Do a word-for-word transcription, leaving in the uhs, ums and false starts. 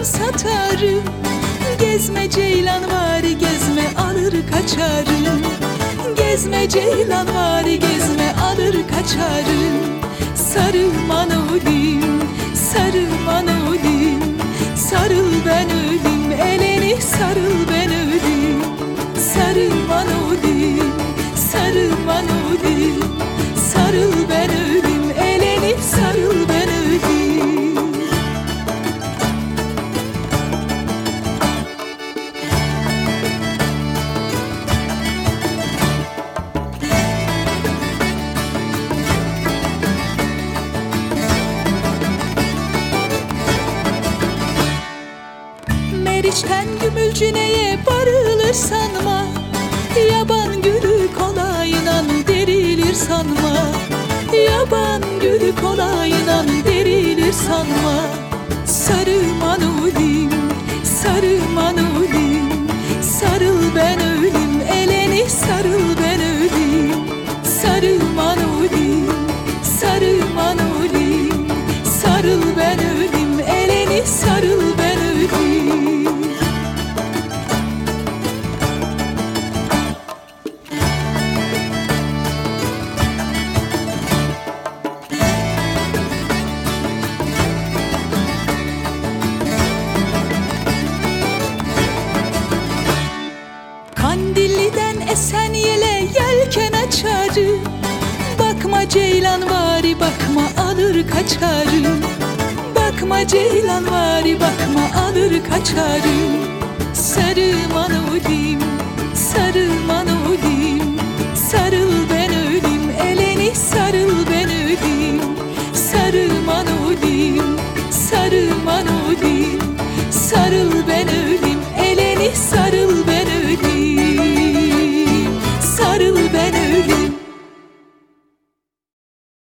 satarım. Gezme ceylan vari gezme alır kaçarım. Gezme ceylan vari gezme alır kaçarım. Sarıl manolim, sarıl manolim, sarıl ben ölüm, eleni sarıl ben ölüm. Sarıl manolim, sarıl manolim, sarıl ben ölüm, eleni sarıl ben ölüm. Meriçten gümülcineye varılır sanma. Yaban gülü kolayla derilir sanma. Yaban gülü kolayla derilir sanma. Sarı manolim, sarı manolim, sarıl ben ölüm, eleni sarıl ben ölüm. Sarı manolim, sarı manolim, sarıl ben ölüm, eleni sarıl ben ölüm. Kandilli'den esen yele yelken açarım. Bakma ceylan vari bakma alır kaçarım. Bakma ceylan vari bakma alır kaçarım. Sarı manolim, sarı